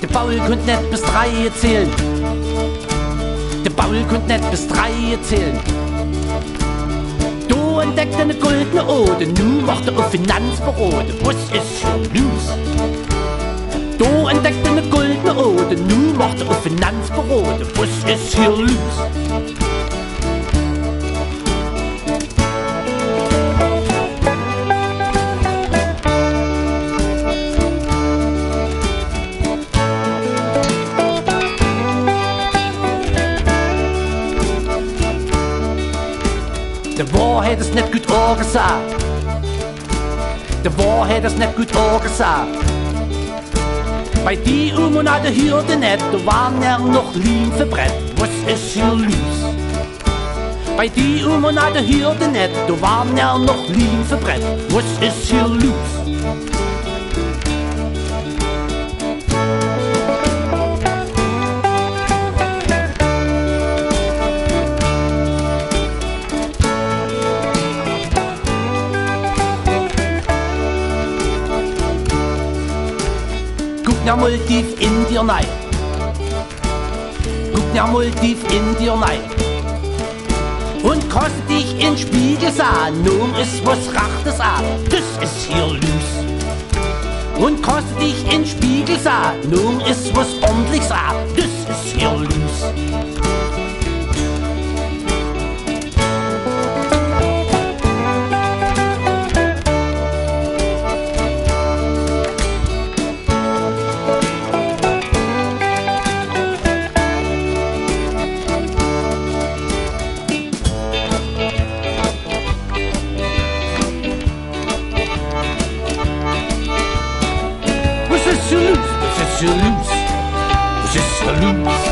Der Paul konnt nicht bis 3 zählen. Der Paul konnt nicht bis 3 zählen. Du entdeckte eine goldene Ode, nu macht er auf Finanzberode. Was ist hier los? Du entdeckte eine goldene Ode, nu macht er auf Finanzberode. Was ist hier los? Der Wahrheit ist nicht gut angesagt. Der Wahrheit ist nicht gut angesagt. Bei die Monate hörte nicht, da waren ja noch Lean für Brett. Was ist hier los? Bei die Monate hörte nicht, da waren ja noch Lean für Brett. Was ist hier los? Guck ja mal tief in dir rein. Guck ja mal tief in dir rein. Und koste dich in Spiegel sahen, nun ist was Rachtes an. Das ist hier los. Und koste dich in Spiegel sahen, nun ist was Ordentliches an. Das ist hier los. Was ist hier los? Was ist hier los? Was ist hier los?